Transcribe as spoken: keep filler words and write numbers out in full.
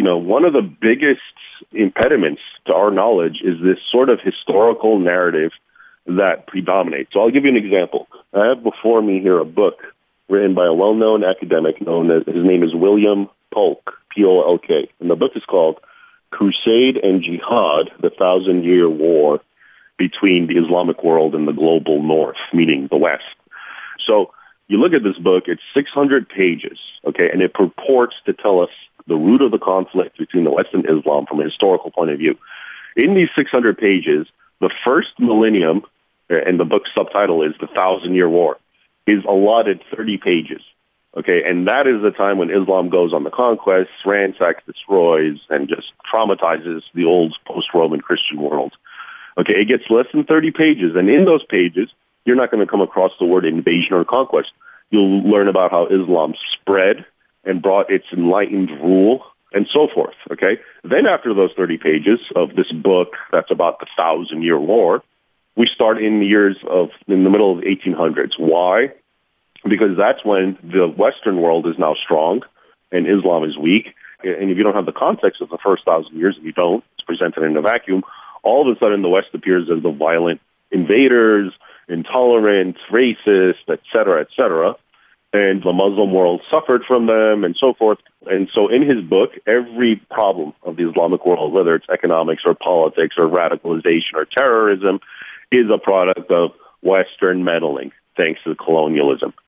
know, one of the biggest impediments to our knowledge is this sort of historical narrative that predominates. So I'll give you an example. I have before me here a book written by a well-known academic known as, his name is William Polk, P O L K. And the book is called Crusade and Jihad, the Thousand-Year War between the Islamic World and the Global North, meaning the West. So you look at this book, it's six hundred pages, okay, and it purports to tell us the root of the conflict between the West and Islam from a historical point of view. In these six hundred pages, the first millennium, and the book's subtitle is The Thousand-Year War, is allotted thirty pages, okay, and that is the time when Islam goes on the conquest, ransacks, destroys, and just traumatizes the old post-Roman Christian world. Okay, it gets less than thirty pages, and in those pages, you're not going to come across the word invasion or conquest. You'll learn about how Islam spread and brought its enlightened rule and so forth, okay? Then after those thirty pages of this book that's about the Thousand-Year War, we start in the years of, in the middle of the eighteen hundreds. Why? Because that's when the Western world is now strong and Islam is weak. And if you don't have the context of the first thousand years, if you don't, it's presented in a vacuum, all of a sudden the West appears as the violent invaders, intolerant, racist, et cetera, et cetera. And the Muslim world suffered from them and so forth. And so in his book, every problem of the Islamic world, whether it's economics or politics or radicalization or terrorism, is a product of Western meddling, thanks to colonialism.